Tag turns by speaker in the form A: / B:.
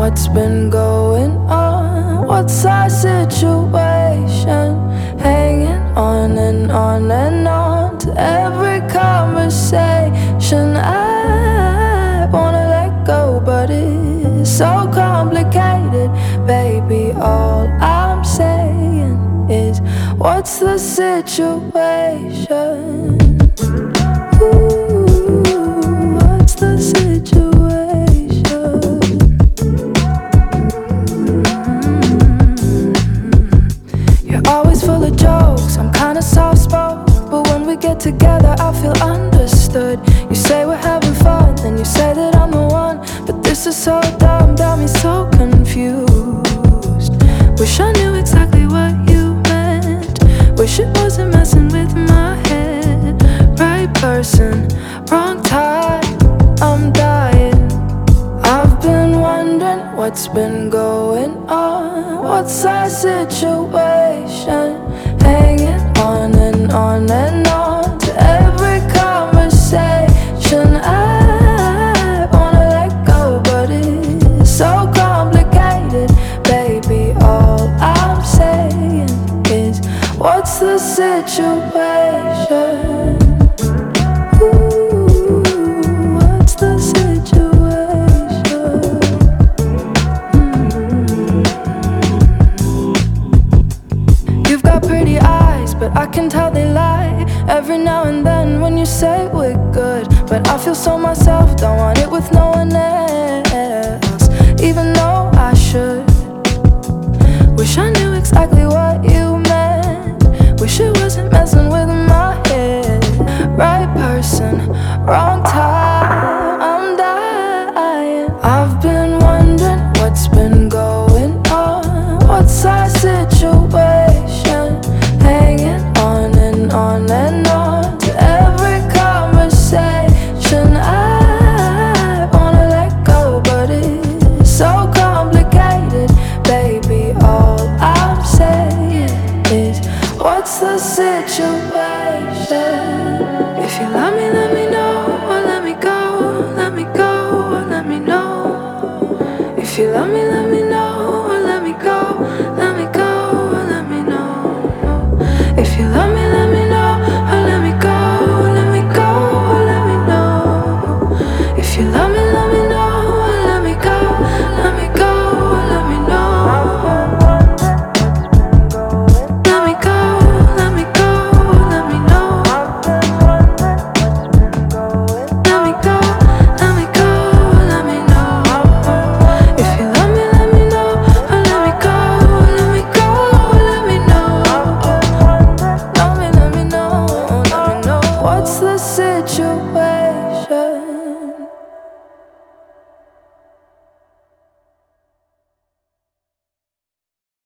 A: what's been going on? What's our situation? Hanging on and on and on to every conversation. I wanna let go, but it's so complicated, baby. All I'm saying is, what's the situation? Ooh, what's the situation? You're always full of jokes, I'm kinda soft-spoken, but when we get together I feel understood. You say we're having fun, then you say that I'm the one, but this is so dumb, got me so confused. Wish I knew exactly what you meant, wish it wasn't messing with my head. Right person, wrong time, I'm dying. I've been wondering what's been going on. What's our situation? Hanging on and on and on to every conversation. I wanna let go, but it's so complicated, baby. All I'm saying is, what's the situation? What's the situation? You've got pretty eyes, but I can tell they lie. Every now and then when you say we're good, but I feel so myself, don't want it with no one else.